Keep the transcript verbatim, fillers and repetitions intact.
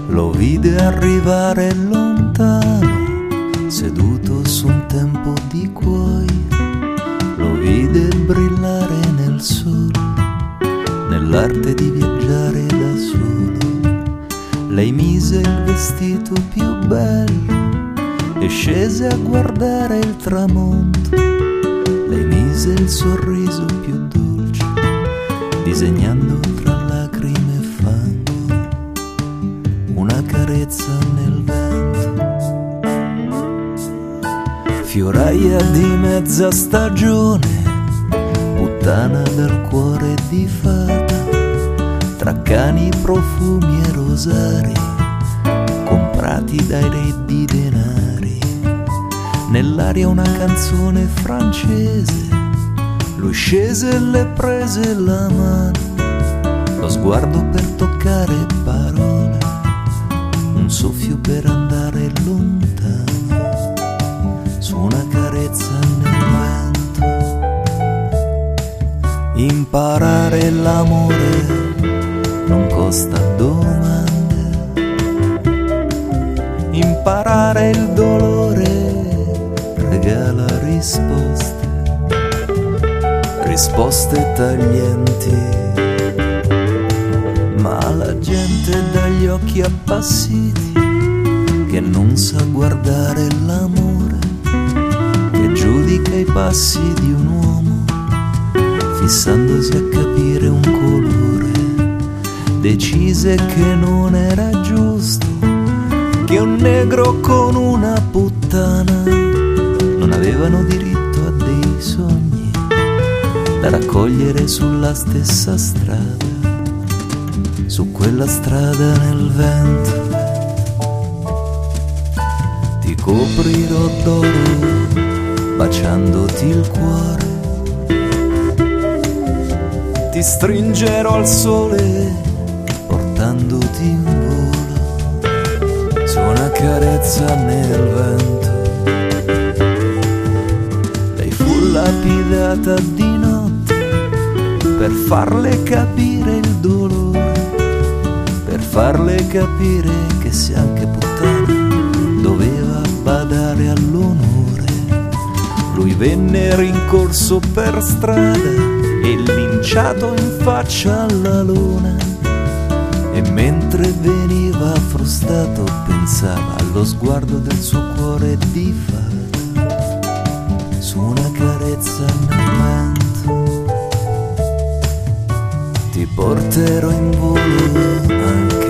Lo vide arrivare lontano, seduto su un tempo di cuoio. Lo vide brillare nel sole, nell'arte di viaggiare da solo. Lei mise il vestito più bello e scese a guardare il tramonto. Lei mise il sorriso più dolce, disegnando tra lacrime e fango una carezza nel vento. Fioraia di mezza stagione, puttana dal cuore di fata, tra cani, profumi e rosari, comprati dai re di denari. Nell'aria una canzone francese, lui scese e le prese la mano, lo sguardo per toccare parole, un soffio per andare lontano, su una carezza nel vento. Imparare l'amore non costa domande, imparare il dolore regala risposte, risposte taglienti. Ma la gente dagli occhi appassiti, che non sa guardare l'amore, che giudica i passi di un uomo, fissandosi a capire un colore, decise che non era giusto che un negro con una puttana non avevano diritto a dei sogni da raccogliere sulla stessa strada, su quella strada nel vento. Ti coprirò d'oro baciandoti il cuore, ti stringerò al sole portandoti in volo, su una carezza nel vento. Lei fu lapidata di notte per farle capire il dolore, per farle capire che se anche puttana doveva badare all'onore. Lui venne rincorso per strada e linciato in faccia alla luna, e mentre veniva frustato pensava allo sguardo del suo cuore di fata, su una carezza nel vento. Ti porterò in volo anche